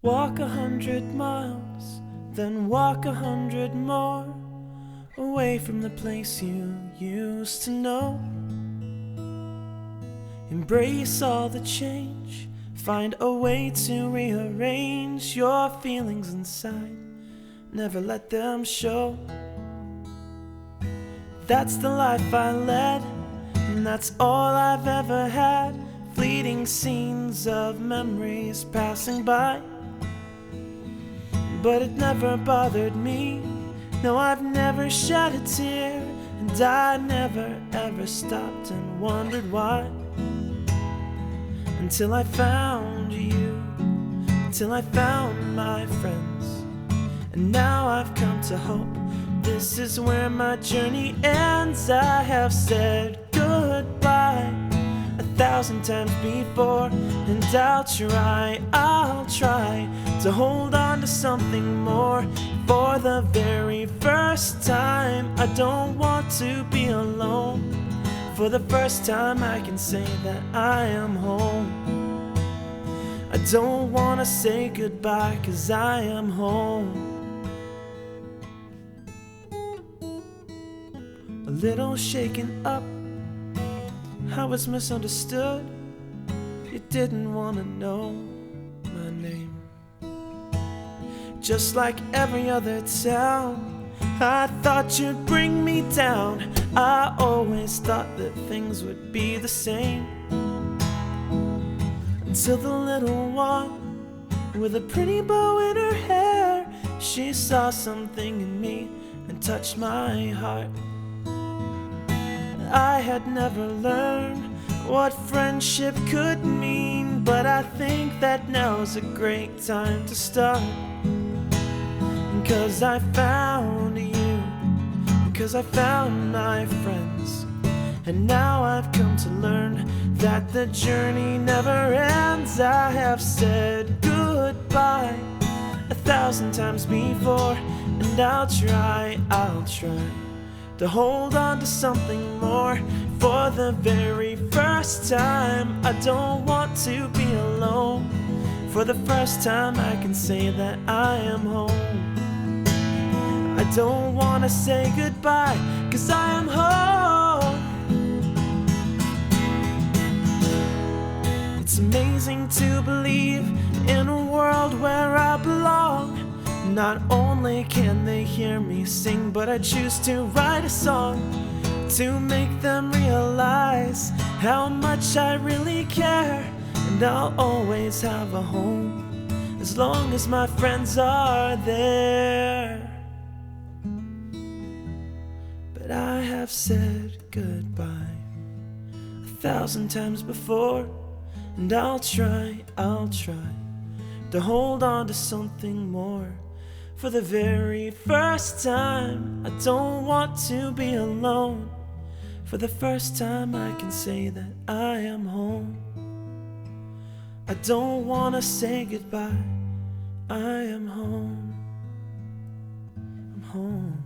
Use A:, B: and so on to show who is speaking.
A: Walk 100 miles, then walk 100 more, away from the place you used to know. Embrace all the change, find a way to rearrange your feelings inside, never let them show. That's the life I led, and that's all I've ever had. Fleeting scenes of memories passing by, but it never bothered me. No, I've never shed a tear, and I never ever stopped and wondered why. Until I found you, until I found my friends, and now I've come to hope this is where my journey ends. I have said goodbye 1,000 times before, and I'll try to hold on to something more. For the very first time, I don't want to be alone. For the first time, I can say that I am home. I don't want to say goodbye, 'cause I am home. A little shaken up, I was misunderstood. You didn't want to know my name. Just like every other town, I thought you'd bring me down. I always thought that things would be the same, until the little one with a pretty bow in her hair, she saw something in me and touched my heart. I had never learned what friendship could mean, but I think that now's a great time to start. 'Cause I found you, 'cause I found my friends, and now I've come to learn that the journey never ends. I have said goodbye 1,000 times before, and I'll try to hold on to something more. For the very first time, I don't want to be alone. For the first time, I can say that I am home. I don't want to say goodbye, 'cause I am home. It's amazing to believe in a world where I belong. Not only can they hear me sing, but I choose to write a song to make them realize how much I really care. And I'll always have a home as long as my friends are there. But I have said goodbye 1,000 times before, and I'll try to hold on to something more. For the very first time, I don't want to be alone. For the first time, I can say that I am home. I don't want to say goodbye, I am home. I'm home.